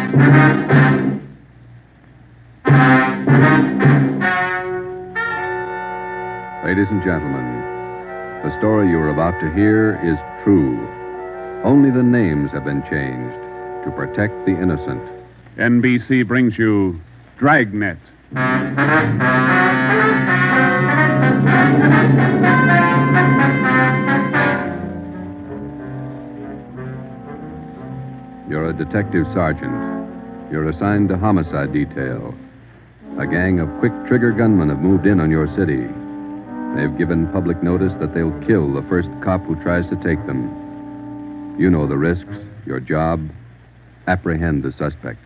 Ladies and gentlemen, the story you are about to hear is true. Only the names have been changed to protect the innocent. NBC brings you Dragnet. You're a detective sergeant. You're assigned to homicide detail. A gang of quick-trigger gunmen have moved in on your city. They've given public notice that they'll kill the first cop who tries to take them. You know the risks. Your job, apprehend the suspects.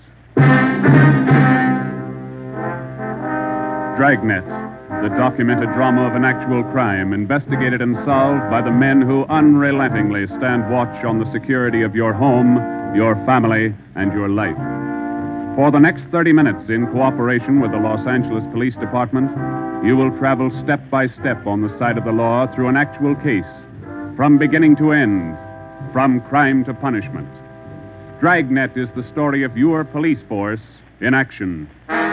Dragnet, the documented drama of an actual crime, investigated and solved by the men who unrelentingly stand watch on the security of your home, your family, and your life. For the next 30 minutes, in cooperation with the Los Angeles Police Department, you will travel step by step on the side of the law through an actual case, from beginning to end, from crime to punishment. Dragnet is the story of your police force in action.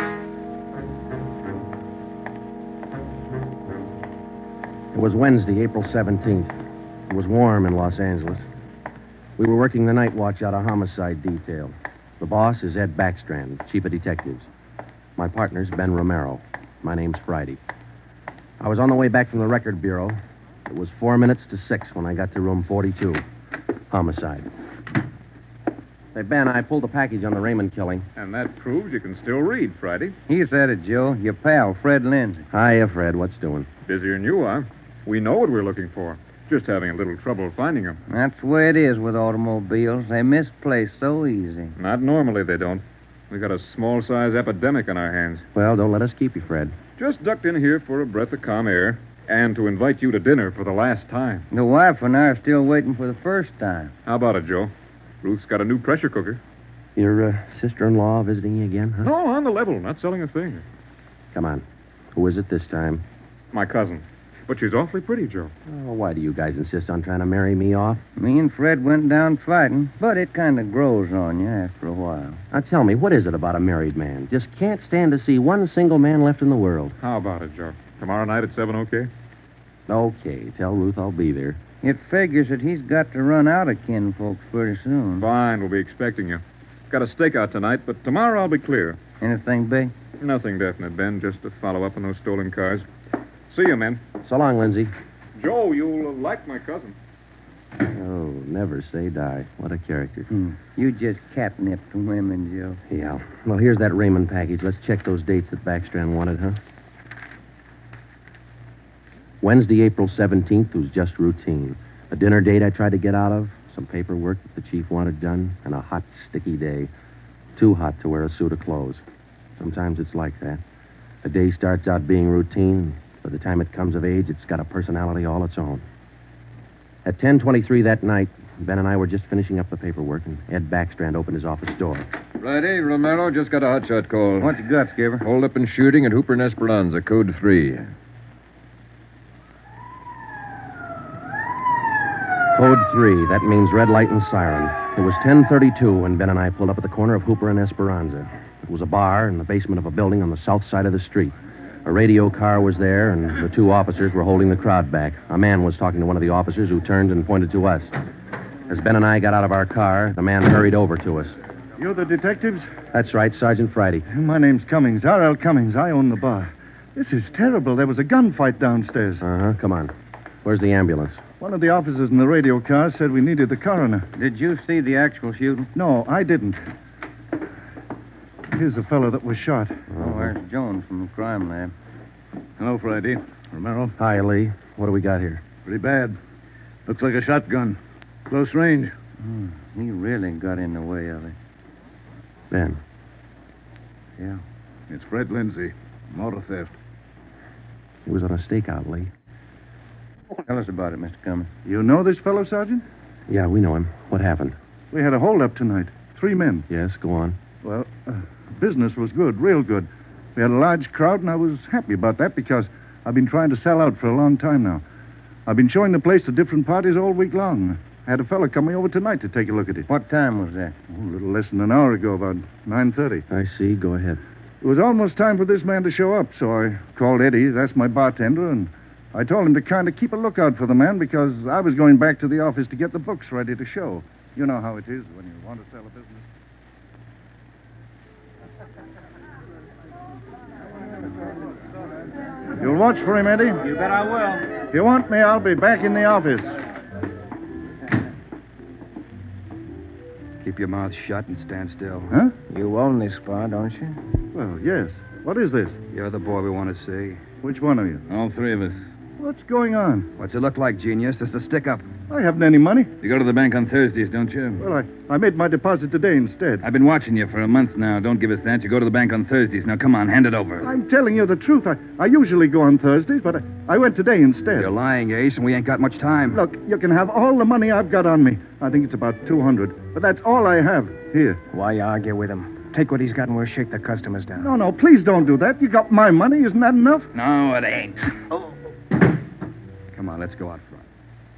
It was Wednesday, April 17th. It was warm in Los Angeles. We were working the night watch out of homicide detail. The boss is Ed Backstrand, chief of detectives. My partner's Ben Romero. My name's Friday. I was on the way back from the record bureau. It was 4 minutes to 6 when I got to room 42. Homicide. Say, Ben, I pulled a package on the Raymond killing. And that proves you can still read, Friday. He said it, Joe. Your pal, Fred Lindsay. Hiya, Fred. What's doing? Busier than you are. We know what we're looking for. Just having a little trouble finding them. That's the way it is with automobiles. They misplace so easy. Not normally, they don't. We've got a small-size epidemic on our hands. Well, don't let us keep you, Fred. Just ducked in here for a breath of calm air and to invite you to dinner for the last time. The wife and I are still waiting for the first time. How about it, Joe? Ruth's got a new pressure cooker. Your sister-in-law visiting you again, huh? No, on the level. Not selling a thing. Come on. Who is it this time? My cousin. But she's awfully pretty, Joe. Oh, why do you guys insist on trying to marry me off? Me and Fred went down fighting, but it kind of grows on you after a while. Now, tell me, what is it about a married man? Just can't stand to see one single man left in the world. How about it, Joe? Tomorrow night at 7, okay? Okay, tell Ruth I'll be there. It figures that he's got to run out of kinfolks pretty soon. Fine, we'll be expecting you. Got a stakeout tonight, but tomorrow I'll be clear. Anything big? Nothing definite, Ben. Just to follow up on those stolen cars. See you, men. So long, Lindsay. Joe, you'll like my cousin. Oh, never say die. What a character. You just catnipped women, Joe. Yeah. Well, here's that Raymond package. Let's check those dates that Backstrand wanted, huh? Wednesday, April 17th was just routine. A dinner date I tried to get out of, some paperwork that the chief wanted done, and a hot, sticky day. Too hot to wear a suit of clothes. Sometimes it's like that. A day starts out being routine. By the time it comes of age, it's got a personality all its own. At 10:23 that night, Ben and I were just finishing up the paperwork, and Ed Backstrand opened his office door. Friday, Romero, just got a hotshot call. What you got, Skipper? Hold up and shooting at Hooper and Esperanza, code 3. Code 3, that means red light and siren. It was 10:32 when Ben and I pulled up at the corner of Hooper and Esperanza. It was a bar in the basement of a building on the south side of the street. A radio car was there, and the two officers were holding the crowd back. A man was talking to one of the officers who turned and pointed to us. As Ben and I got out of our car, the man hurried over to us. You're the detectives? That's right, Sergeant Friday. My name's Cummings, R.L. Cummings. I own the bar. This is terrible. There was a gunfight downstairs. Uh-huh, come on. Where's the ambulance? One of the officers in the radio car said we needed the coroner. Did you see the actual shooting? No, I didn't. Here's the fellow that was shot. Oh, there's Jones from the crime lab. Hello, Friday. Romero. Hi, Lee. What do we got here? Pretty bad. Looks like a shotgun. Close range. He really got in the way of it. Ben. Yeah. It's Fred Lindsay. Motor theft. He was on a stakeout, Lee. Tell us about it, Mr. Cummings. You know this fellow, Sergeant? Yeah, we know him. What happened? We had a holdup tonight. 3 men. Yes, go on. Well, business was good, real good. We had a large crowd, and I was happy about that because I've been trying to sell out for a long time now. I've been showing the place to different parties all week long. I had a fella coming over tonight to take a look at it. What time was that? Oh, a little less than an hour ago, about 9:30. I see. Go ahead. It was almost time for this man to show up, so I called Eddie, that's my bartender, and I told him to kind of keep a lookout for the man because I was going back to the office to get the books ready to show. You know how it is when you want to sell a business. You'll watch for him, Eddie? You bet I will. If you want me, I'll be back in the office. Keep your mouth shut and stand still. Huh? You own this bar, don't you? Well, yes. What is this? You're the boy we want to see. Which one of you? All three of us. What's going on? What's it look like, genius? Just a stick-up. I haven't any money. You go to the bank on Thursdays, don't you? Well, I made my deposit today instead. I've been watching you for a month now. Don't give us that. You go to the bank on Thursdays. Now, come on, hand it over. I'm telling you the truth. I usually go on Thursdays, but I went today instead. You're lying, Ace, and we ain't got much time. Look, you can have all the money I've got on me. I think it's about 200. But that's all I have. Here. Why argue with him? Take what he's got and we'll shake the customers down. No, please don't do that. You got my money. Isn't that enough? No, it ain't. Come on, let's go out front.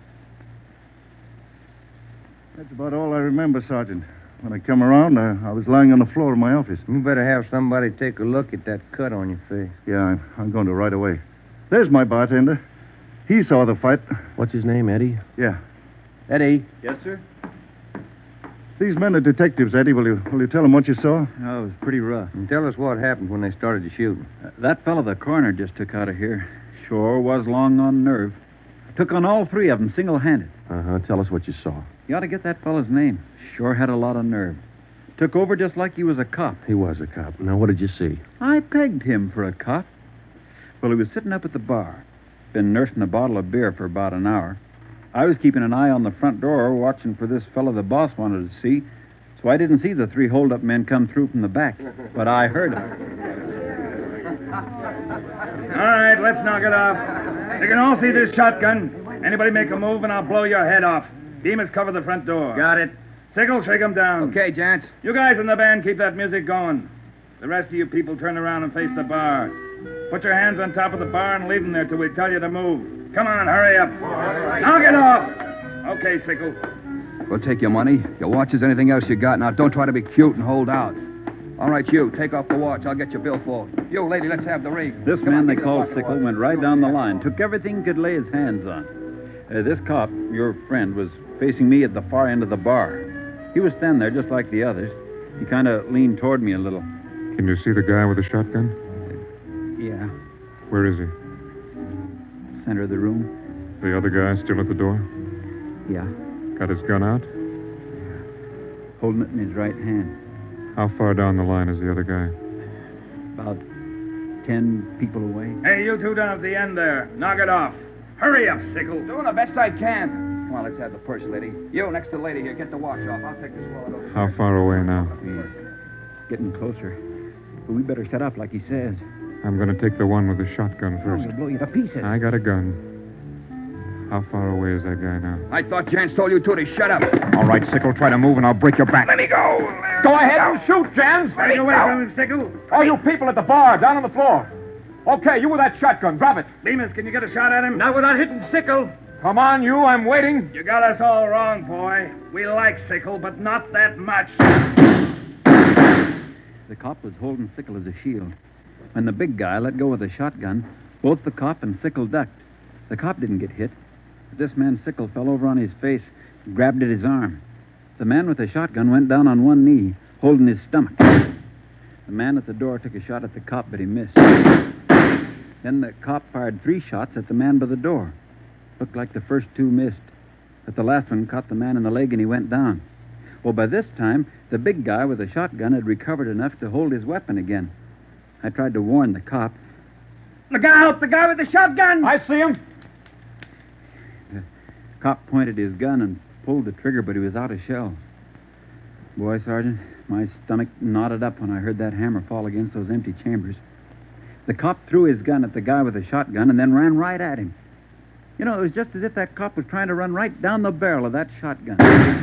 That's about all I remember, Sergeant. When I come around, I was lying on the floor of my office. You better have somebody take a look at that cut on your face. Yeah, I'm going to right away. There's my bartender. He saw the fight. What's his name, Eddie? Yeah. Eddie. Yes, sir? These men are detectives, Eddie. Will you tell them what you saw? Oh, it was pretty rough. And tell us what happened when they started to shoot. That fellow the coroner just took out of here sure was long on nerve. Took on all three of them single-handed. Uh-huh. Tell us what you saw. You ought to get that fellow's name. Sure had a lot of nerve. Took over just like he was a cop. He was a cop. Now, what did you see? I pegged him for a cop. Well, he was sitting up at the bar. Been nursing a bottle of beer for about an hour. I was keeping an eye on the front door, watching for this fellow the boss wanted to see. So I didn't see the three hold-up men come through from the back. But I heard them. All right, let's knock it off. You can all see this shotgun. Anybody make a move and I'll blow your head off. Demas, cover the front door. Got it. Sickle, shake him down. Okay, gents. You guys in the band, keep that music going. The rest of you people turn around and face the bar. Put your hands on top of the bar and leave them there till we tell you to move. Come on, hurry up. Knock it off. Okay, Sickle. We'll take your money, your watches, anything else you got. Now, don't try to be cute and hold out. All right, you, take off the watch. I'll get your billfold. You, lady, let's have the ring. This Come man on, they take call the watch. Sickle went right down the line, took everything he could lay his hands on. This cop, your friend, was facing me at the far end of the bar. He was standing there just like the others. He kind of leaned toward me a little. Can you see the guy with the shotgun? Yeah, Where is he? center of the room. The other guy still at the door? Yeah, Got his gun out? holding it in his right hand. How far down the line is the other guy? About 10 people away. Hey, you two down at the end there. Knock it off. Hurry up, Sickle. Doing the best I can. Come on, let's have the purse, lady. You, next to the lady here, get the watch off. I'll take this wallet over. How far away now? Getting closer. But we better shut up like he says. I'm going to take the one with the shotgun first. He'll blow you to pieces. I got a gun. How far away is that guy now? I thought Jans told you two to shut up. All right, Sickle, try to move and I'll break your back. Let me go. Go ahead and shoot, Jans. Stay away from him, Sickle. All you people at the bar, down on the floor. Okay, you with that shotgun, drop it. Demas, can you get a shot at him? Not without hitting Sickle. Come on, you, I'm waiting. You got us all wrong, boy. We like Sickle, but not that much. The cop was holding Sickle as a shield. When the big guy let go of the shotgun, both the cop and Sickle ducked. The cop didn't get hit. But this man Sickle fell over on his face, grabbed at his arm. The man with the shotgun went down on one knee, holding his stomach. The man at the door took a shot at the cop, but he missed. Then the cop fired 3 shots at the man by the door. Looked like the first 2 missed, but the last one caught the man in the leg and he went down. Well, by this time, the big guy with the shotgun had recovered enough to hold his weapon again. I tried to warn the cop. Look out! The guy with the shotgun! I see him. The cop pointed his gun and pulled the trigger, but he was out of shells. Boy, Sergeant, my stomach knotted up when I heard that hammer fall against those empty chambers. The cop threw his gun at the guy with the shotgun and then ran right at him. You know, it was just as if that cop was trying to run right down the barrel of that shotgun.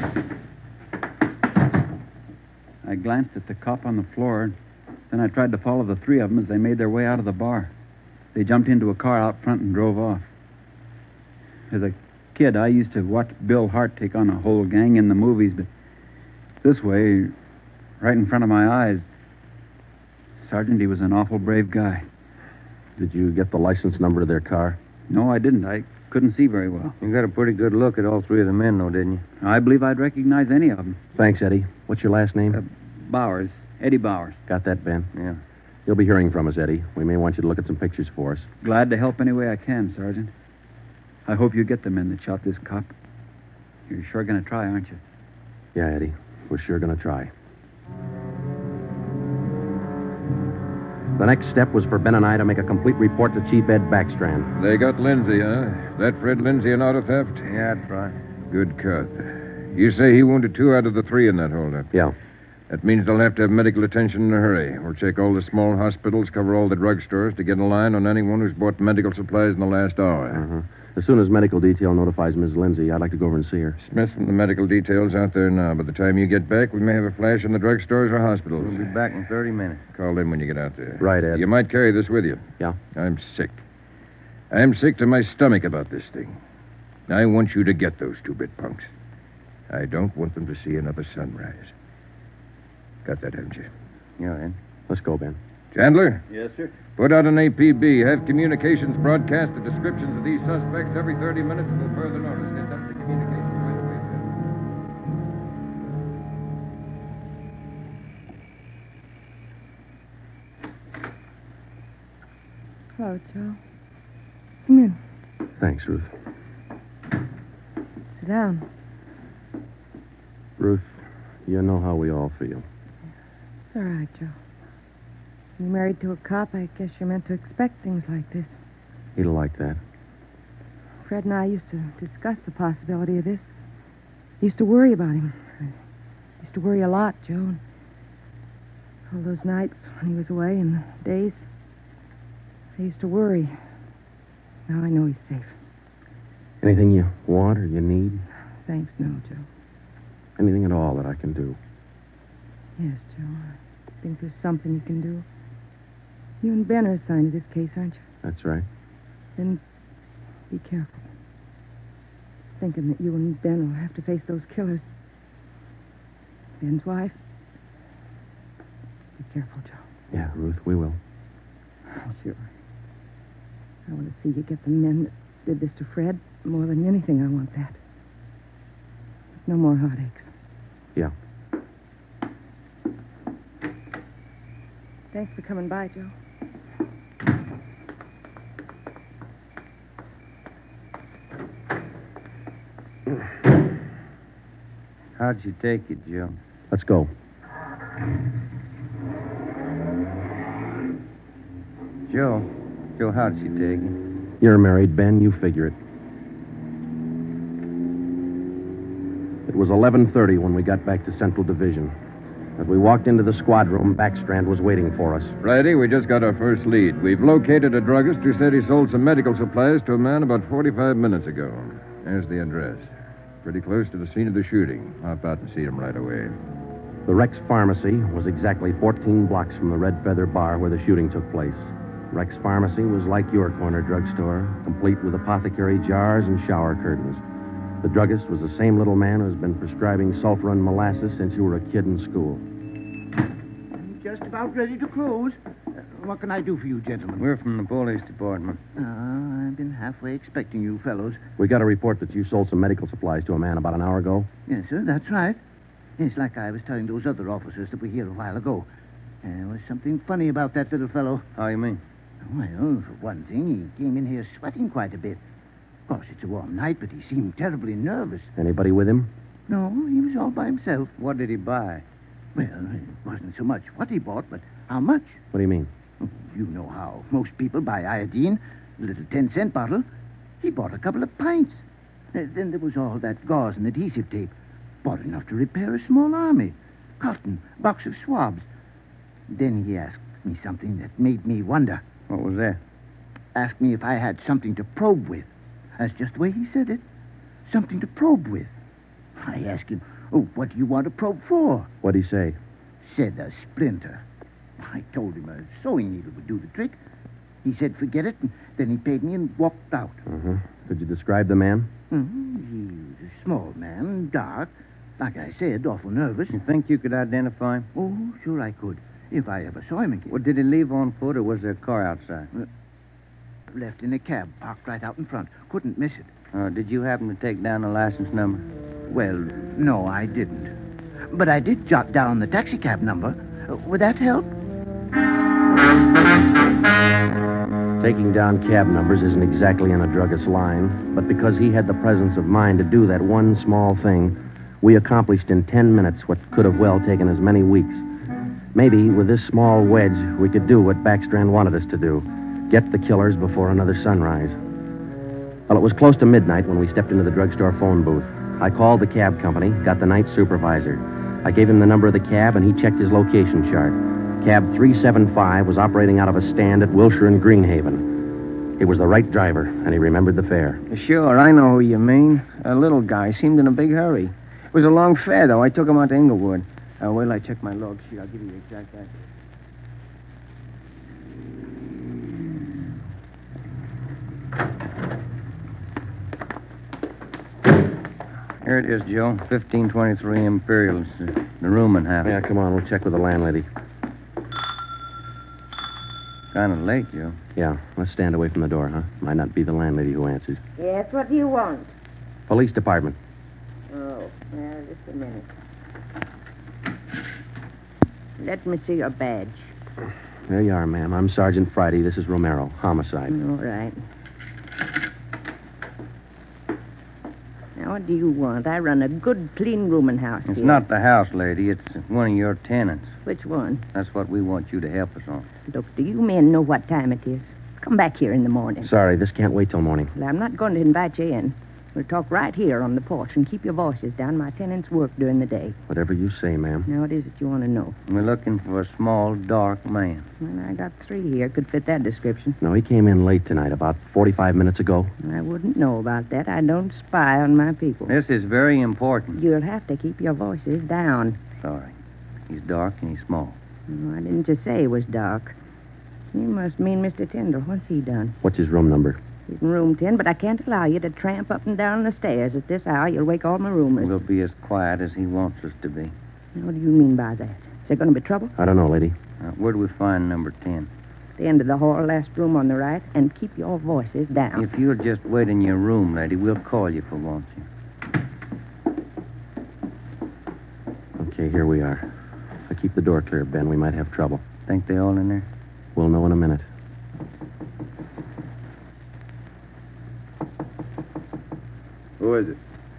I glanced at the cop on the floor, and then I tried to follow the 3 of them as they made their way out of the bar. They jumped into a car out front and drove off. As I kid, I used to watch Bill Hart take on a whole gang in the movies, but this way, right in front of my eyes, Sergeant, he was an awful brave guy. Did you get the license number of their car? No, I didn't. I couldn't see very well. You got a pretty good look at all three of the men, though, didn't you? I believe I'd recognize any of them. Thanks, Eddie. What's your last name? Bowers. Eddie Bowers. Got that, Ben? Yeah. You'll be hearing from us, Eddie. We may want you to look at some pictures for us. Glad to help any way I can, Sergeant. I hope you get the men that shot this cop. You're sure going to try, aren't you? Yeah, Eddie. We're sure going to try. The next step was for Ben and I to make a complete report to Chief Ed Backstrand. They got Lindsay, huh? That Fred Lindsay an auto theft? Yeah, that's right. Good cut. You say he wounded 2 out of the 3 in that holdup? Yeah. That means they'll have to have medical attention in a hurry. We'll check all the small hospitals, cover all the drugstores to get a line on anyone who's bought medical supplies in the last hour. Uh-huh. As soon as medical detail notifies Miss Lindsay, I'd like to go over and see her. Smith from the medical detail's out there now. By the time you get back, we may have a flash in the drugstores or hospitals. We'll be back in 30 minutes. Call in when you get out there. Right, Ed. You might carry this with you. Yeah? I'm sick. I'm sick to my stomach about this thing. I want you to get those 2-bit punks. I don't want them to see another sunrise. Got that, haven't you? Yeah, Ed. Let's go, Ben. Chandler? Yes, sir. Put out an APB. Have communications broadcast the descriptions of these suspects every 30 minutes until further notice. Get them to communications right away. Hello, Joe. Come in. Thanks, Ruth. Sit down. Ruth, you know how we all feel. It's all right, Joe. You're married to a cop, I guess you're meant to expect things like this. He'd like that. Fred and I used to discuss the possibility of this. Used to worry about him. I used to worry a lot, Joe. And all those nights when he was away and the days, I used to worry. Now I know he's safe. Anything you want or you need? Thanks, no, Joe. Anything at all that I can do? Yes, Joe. I think there's something you can do. You and Ben are assigned to this case, aren't you? That's right. Then be careful. Just thinking that you and Ben will have to face those killers. Ben's wife. Be careful, Joe. Yeah, Ruth, we will. Sure. I want to see you get the men that did this to Fred. More than anything, I want that. No more heartaches. Yeah. Thanks for coming by, Joe. How'd you take it, Joe? Let's go. Joe, how'd she take it? You're married, Ben. You figure it. It was 11:30 when we got back to Central Division. As we walked into the squad room, Backstrand was waiting for us. Friday, we just got our first lead. We've located a druggist who said he sold some medical supplies to a man about 45 minutes ago. There's the address. Pretty close to the scene of the shooting. Hop out and see him right away. The Rex Pharmacy was exactly 14 blocks from the Red Feather Bar where the shooting took place. Rex Pharmacy was like your corner drugstore, complete with apothecary jars and shower curtains. The druggist was the same little man who's been prescribing sulfur and molasses since you were a kid in school. I'm just about ready to close. What can I do for you, gentlemen? We're from the police department. I've been halfway expecting you fellows. We got a report that you sold some medical supplies to a man about an hour ago. Yes, sir, that's right. It's like I was telling those other officers that were here a while ago. There was something funny about that little fellow. How you mean? Well, for one thing, he came in here sweating quite a bit. Of course, it's a warm night, but he seemed terribly nervous. Anybody with him? No, he was all by himself. What did he buy? Well, it wasn't so much what he bought, but how much. What do you mean? You know how most people buy iodine, a little 10-cent bottle. He bought a couple of pints. Then there was all that gauze and adhesive tape. Bought enough to repair a small army. Cotton, box of swabs. Then he asked me something that made me wonder. What was that? Asked me if I had something to probe with. That's just the way he said it. Something to probe with. I asked him, what do you want to probe for? What'd he say? Said a splinter. I told him a sewing needle would do the trick. He said, forget it, and then he paid me and walked out. Uh-huh. Could you describe the man? He was a small man, dark. Like I said, awful nervous. You think you could identify him? Oh, sure I could. If I ever saw him again. Well, did he leave on foot, or was there a car outside? Left in a cab, parked right out in front. Couldn't miss it. Did you happen to take down the license number? Well, no, I didn't. But I did jot down the taxicab number. Would that help? Taking down cab numbers isn't exactly in a druggist's line, but because he had the presence of mind to do that one small thing, we accomplished in 10 minutes what could have well taken as many weeks. Maybe with this small wedge, we could do what Backstrand wanted us to do. Get the killers before another sunrise. Well, it was close to midnight when we stepped into the drugstore phone booth. I called the cab company, got the night supervisor. I gave him the number of the cab, and he checked his location chart. Cab 375 was operating out of a stand at Wilshire and Greenhaven. He was the right driver, and he remembered the fare. Sure, I know who you mean. A little guy. Seemed in a big hurry. It was a long fare, though. I took him out to Inglewood. Wait till I check my log sheet. I'll give you the exact address. Here it is, Joe. 1523 Imperial. It's the rooming house. Yeah, come on. We'll check with the landlady. Kind of late, Joe. Yeah, let's stand away from the door, huh? Might not be the landlady who answers. Yes, what do you want? Police department. Oh, well, just a minute. Let me see your badge. There you are, ma'am. I'm Sergeant Friday. This is Romero. Homicide. All right. Now, what do you want? I run a good, clean rooming house It's here. not the house, lady. It's one of your tenants. Which one? That's what we want you to help us on. Look, do you men know what time it is? Come back here in the morning. Sorry, this can't wait till morning. Well, I'm not going to invite you in. We'll talk right here on the porch and keep your voices down. My tenants work during the day. Whatever you say, ma'am. Now, what is it you want to know? We're looking for a small, dark man. Well, I got 3 here. Could fit that description. No, he came in late tonight, about 45 minutes ago. I wouldn't know about that. I don't spy on my people. This is very important. You'll have to keep your voices down. Sorry. He's dark and he's small. Oh, I didn't just say he was dark. You must mean Mr. Tyndall. What's he done? What's his room number? He's in room 10, but I can't allow you to tramp up and down the stairs at this hour. You'll wake all my roomers. We'll be as quiet as he wants us to be. Now, what do you mean by that? Is there going to be trouble? I don't know, lady. Where do we find number 10? The end of the hall, last room on the right, and keep your voices down. If you'll just wait in your room, lady, we'll call you if we want you. Okay, here we are. If I keep the door clear, Ben, we might have trouble. Think they all in there? We'll know in a minute. Who is it?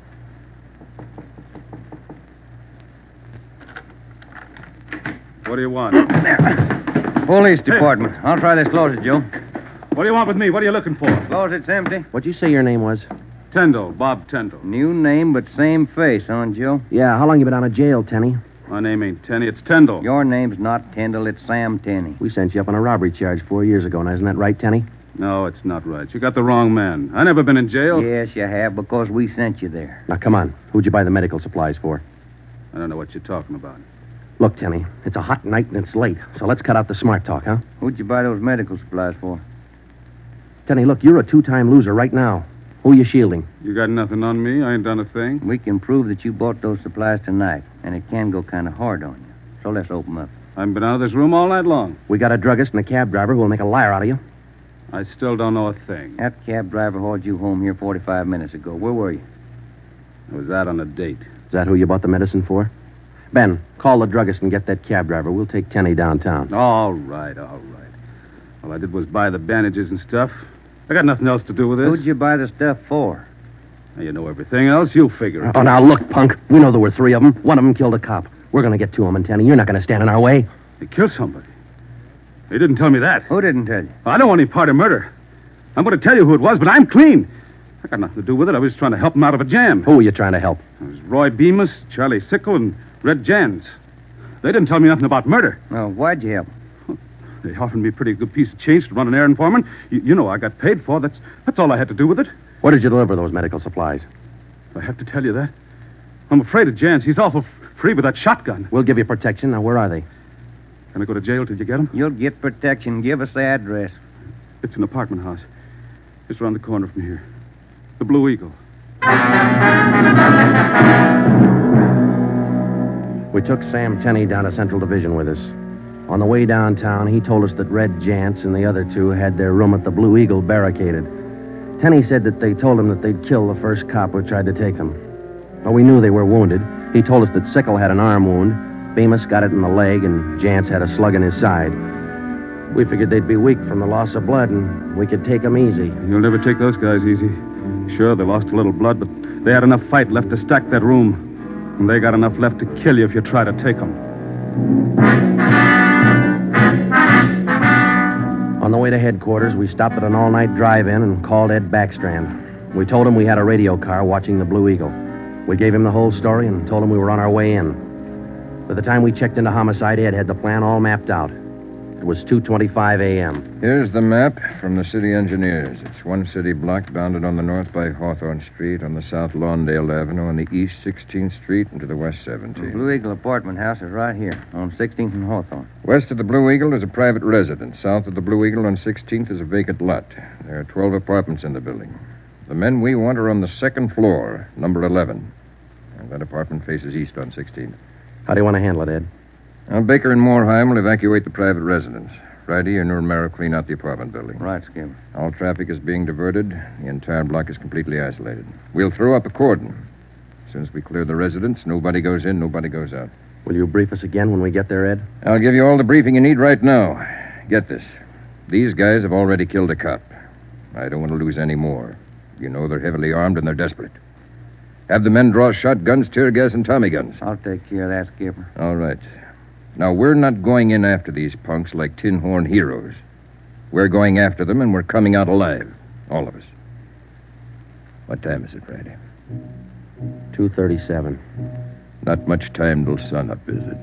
What do you want? Police department. I'll try this closet, Joe. What do you want with me? What are you looking for? Closet's empty. What'd you say your name was? Tyndall, Bob Tyndall. New name, but same face, huh, Joe? Yeah, how long you been out of jail, Tenny? My name ain't Tenney, it's Tyndall. Your name's not Tyndall, it's Sam Tenney. We sent you up on a robbery charge 4 years ago. Now, isn't that right, Tenny? No, it's not right. You got the wrong man. I never been in jail. Yes, you have, because we sent you there. Now, come on. Who'd you buy the medical supplies for? I don't know what you're talking about. Look, Tenny, it's a hot night and it's late, so let's cut out the smart talk, huh? Who'd you buy those medical supplies for? Tenny, look, you're a 2-time loser right now. Who are you shielding? You got nothing on me? I ain't done a thing. We can prove that you bought those supplies tonight, and it can go kind of hard on you. So let's open up. I haven't been out of this room all night long. We got a druggist and a cab driver who will make a liar out of you. I still don't know a thing. That cab driver hauled you home here 45 minutes ago. Where were you? I was out on a date. Is that who you bought the medicine for? Ben, call the druggist and get that cab driver. We'll take Tenny downtown. All right. All I did was buy the bandages and stuff. I got nothing else to do with this. Who'd you buy the stuff for? Now, you know everything else. You figure it. Oh, now, look, punk. We know there were 3 of them. One of them killed a cop. We're going to get to him, and Tenny, you're not going to stand in our way. He killed somebody. He didn't tell me that. Who didn't tell you? I don't want any part of murder. I'm going to tell you who it was, but I'm clean. I got nothing to do with it. I was trying to help him out of a jam. Who were you trying to help? It was Roy Bemis, Charlie Sickle, and Red Jans. They didn't tell me nothing about murder. Oh, why'd you help? They offered me a pretty good piece of change to run an errand for them. You know I got paid for. That's all I had to do with it. Where did you deliver those medical supplies? I have to tell you that. I'm afraid of Jans. He's awful free with that shotgun. We'll give you protection. Now, where are they? Can I go to jail till you get them? You'll get protection. Give us the address. It's an apartment house. Just around the corner from here. The Blue Eagle. We took Sam Tenney down to Central Division with us. On the way downtown, he told us that Red Jantz and the other two had their room at the Blue Eagle barricaded. Tenney said that they told him that they'd kill the first cop who tried to take them. Well, we knew they were wounded. He told us that Sickle had an arm wound, Bemis got it in the leg, and Jantz had a slug in his side. We figured they'd be weak from the loss of blood, and we could take them easy. You'll never take those guys easy. Sure, they lost a little blood, but they had enough fight left to stack that room. And they got enough left to kill you if you try to take them. On the way to headquarters, we stopped at an all-night drive-in and called Ed Backstrand. We told him we had a radio car watching the Blue Eagle. We gave him the whole story and told him we were on our way in. By the time we checked into Homicide, Ed had the plan all mapped out. It was 2:25 a.m. Here's the map from the city engineers. It's one city block bounded on the north by Hawthorne Street, on the south Lawndale Avenue, on the east 16th Street, and to the west 17th. The Blue Eagle apartment house is right here, on 16th and Hawthorne. West of the Blue Eagle is a private residence. South of the Blue Eagle on 16th is a vacant lot. There are 12 apartments in the building. The men we want are on the second floor, number 11. And that apartment faces east on 16th. How do you want to handle it, Ed? Now, Baker and Moorheim will evacuate the private residence. Friday, you and Romero clean out the apartment building. Right, Skip. All traffic is being diverted. The entire block is completely isolated. We'll throw up a cordon. As soon as we clear the residence, nobody goes in, nobody goes out. Will you brief us again when we get there, Ed? I'll give you all the briefing you need right now. Get this. These guys have already killed a cop. I don't want to lose any more. You know they're heavily armed and they're desperate. Have the men draw shotguns, tear gas, and Tommy guns. I'll take care of that, Skipper. All right. Now, we're not going in after these punks like tin horn heroes. We're going after them, and we're coming out alive. All of us. What time is it, Friday? 2:37. Not much time till sunup, is it?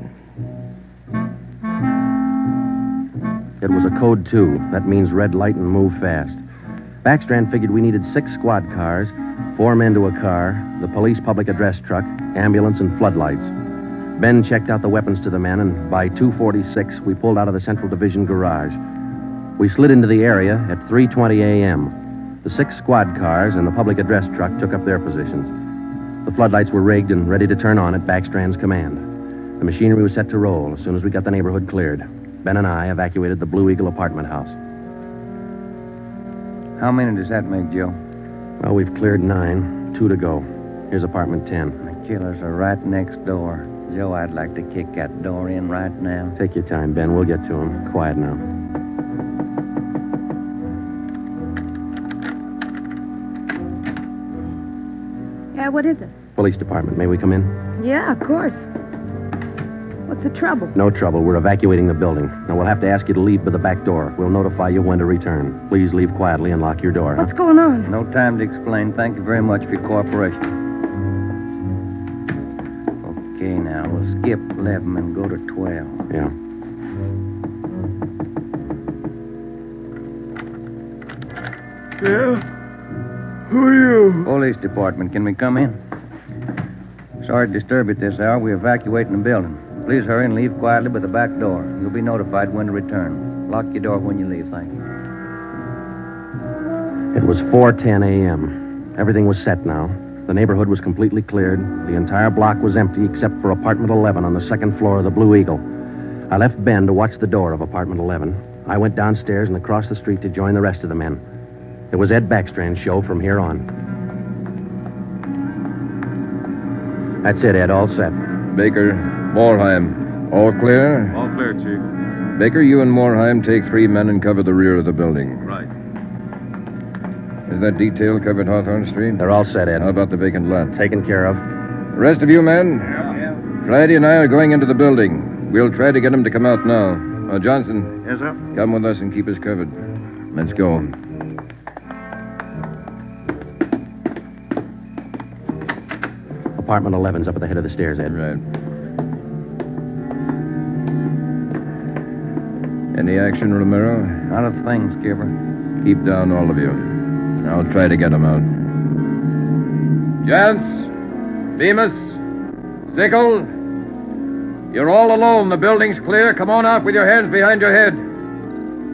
It was a code 2. That means red light and move fast. Backstrand figured we needed 6 squad cars, 4 men to a car, the police public address truck, ambulance, and floodlights. Ben checked out the weapons to the men, and by 2:46, we pulled out of the Central Division garage. We slid into the area at 3:20 a.m. The 6 squad cars and the public address truck took up their positions. The floodlights were rigged and ready to turn on at Backstrand's command. The machinery was set to roll as soon as we got the neighborhood cleared. Ben and I evacuated the Blue Eagle apartment house. How many does that make, Joe? Well, we've cleared 9. 2 to go. Here's apartment 10. The killers are right next door. Joe, I'd like to kick that door in right now. Take your time, Ben. We'll get to him. Quiet now. Yeah, what is it? Police department. May we come in? Yeah, of course. What's the trouble? No trouble. We're evacuating the building. Now, we'll have to ask you to leave by the back door. We'll notify you when to return. Please leave quietly and lock your door. What's going on? No time to explain. Thank you very much for your cooperation. Okay, now, we'll skip 11 and go to 12. Yeah. Yeah? Who are you? Police department. Can we come in? Sorry to disturb you at this hour. We're evacuating the building. Please hurry and leave quietly by the back door. You'll be notified when to return. Lock your door when you leave, thank you. It was 4:10 a.m. Everything was set now. The neighborhood was completely cleared. The entire block was empty except for apartment 11 on the second floor of the Blue Eagle. I left Ben to watch the door of apartment 11. I went downstairs and across the street to join the rest of the men. It was Ed Backstrand's show from here on. That's it, Ed. All set. Baker, Moorheim, all clear? All clear, Chief. Baker, you and Moorheim take 3 men and cover the rear of the building. Right. Is that detail covered Hawthorne Street? They're all set, Ed. How about the vacant lot? Taken care of. The rest of you men? Yeah. Friday and I are going into the building. We'll try to get them to come out now. Johnson. Yes, sir? Come with us and keep us covered. Let's go. Apartment 11's up at the head of the stairs, Ed. Right. Any action, Romero? Not a thing, Skipper. Keep down, all of you. I'll try to get them out. Jantz, Bemis, Sickle, you're all alone. The building's clear. Come on out with your hands behind your head.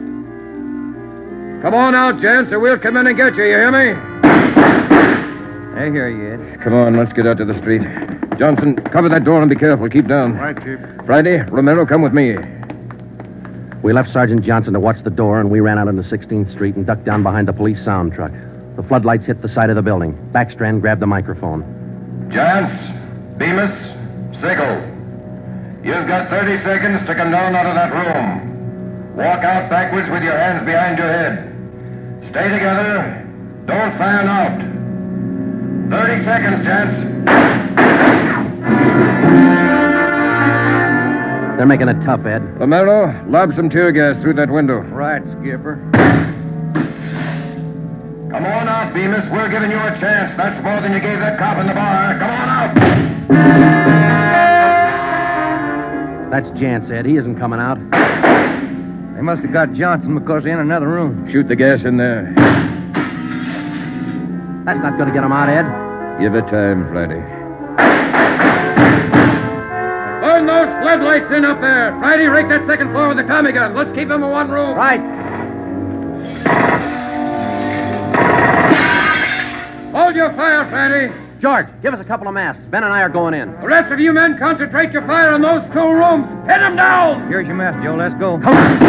Come on out, Jantz, or we'll come in and get you. You hear me? I hear you, Ed. Come on, let's get out to the street. Johnson, cover that door and be careful. Keep down. Right, Chief. Friday, Romero, come with me. We left Sergeant Johnson to watch the door, and we ran out into 16th Street and ducked down behind the police sound truck. The floodlights hit the side of the building. Backstrand grabbed the microphone. Giants, Bemis, Sigel. You've got 30 seconds to come down out of that room. Walk out backwards with your hands behind your head. Stay together. Don't fan out. 30 seconds, gents. They're making it tough, Ed. Romero, lob some tear gas through that window. Right, Skipper. Come on out, Bemis. We're giving you a chance. That's more than you gave that cop in the bar. Come on out. That's Jance, Ed. He isn't coming out. They must have got Johnson because they're in another room. Shoot the gas in there. That's not going to get him out, Ed. Give it time, Friday. Burn those floodlights in up there. Friday, rake that second floor with the Tommy gun. Let's keep them in one room. Right. Hold your fire, Friday. George, give us a couple of masks. Ben and I are going in. The rest of you men concentrate your fire on those 2 rooms. Hit them down. Here's your mask, Joe. Let's go. Come on.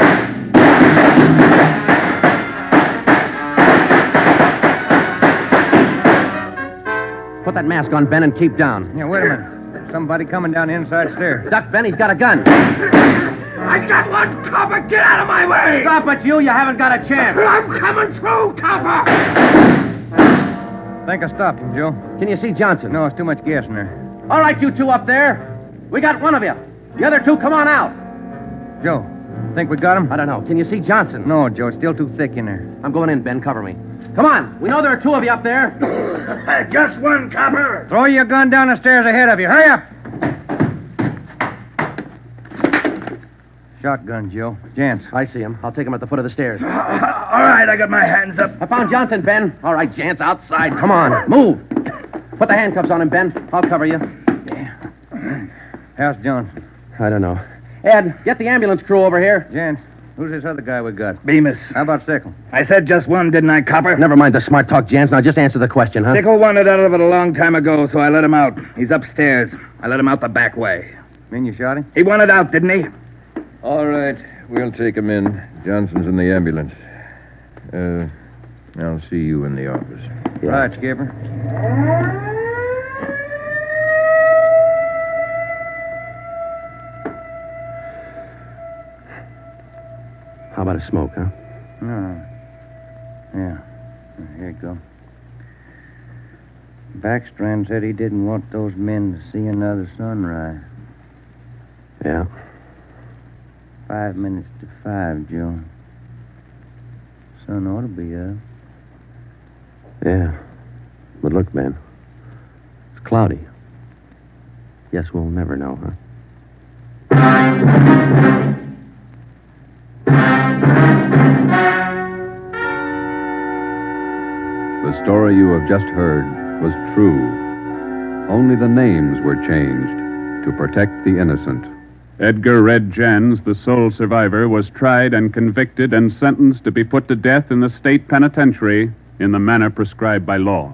Put that mask on, Ben, and keep down. Yeah, wait a minute. Somebody coming down the inside stairs. Duck, Ben. He's got a gun. I got one, copper. Get out of my way. Stop it, you. You haven't got a chance. I'm coming through, copper. I think I stopped him, Joe. Can you see Johnson? No, it's too much gas in there. All right, you two up there. We got one of you. The other 2, come on out. Joe, think we got him? I don't know. Can you see Johnson? No, Joe. It's still too thick in there. I'm going in, Ben. Cover me. Come on. We know there are 2 of you up there. Just one, copper. Throw your gun down the stairs ahead of you. Hurry up. Shotgun, Joe. Jance. I see him. I'll take him at the foot of the stairs. All right, I got my hands up. I found Johnson, Ben. All right, Jance, outside. Come on. Move. Put the handcuffs on him, Ben. I'll cover you. How's Johnson? I don't know. Ed, get the ambulance crew over here. Jance, who's this other guy we got? Bemis. How about Sickle? I said just one, didn't I, copper? Never mind the smart talk, Jance. Now just answer the question, huh? Sickle wanted out of it a long time ago, so I let him out. He's upstairs. I let him out the back way. Mean you shot him? He wanted out, didn't he? All right. We'll take him in. Johnson's in the ambulance. I'll see you in the office. Yeah. Right, Skipper. How about a smoke, huh? No. Yeah. Here you go. Backstrand said he didn't want those men to see another sunrise. Yeah. 5 minutes to 5, Joe. Sun ought to be up. Yeah. But look, Ben. It's cloudy. Guess we'll never know, huh? The story you have just heard was true. Only the names were changed to protect the innocent. Edgar Red Jans, the sole survivor, was tried and convicted and sentenced to be put to death in the state penitentiary in the manner prescribed by law.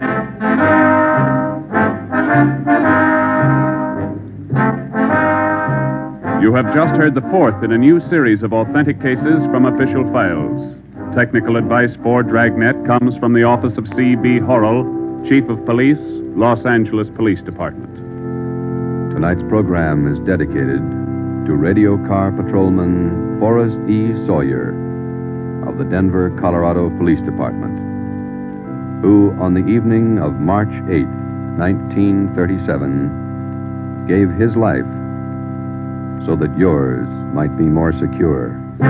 You have just heard the 4th in a new series of authentic cases from official files. Technical advice for Dragnet comes from the office of C.B. Horrell, Chief of Police, Los Angeles Police Department. Tonight's program is dedicated to radio car patrolman Forrest E. Sawyer of the Denver, Colorado Police Department, who, on the evening of March 8, 1937, gave his life so that yours might be more secure.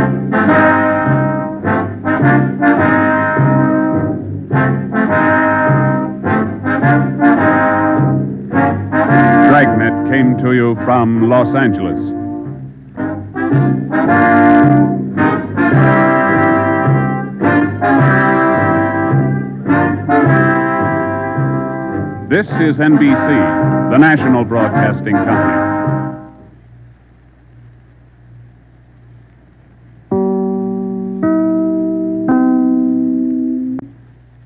Dragnet came to you from Los Angeles. This is NBC, the national broadcasting company.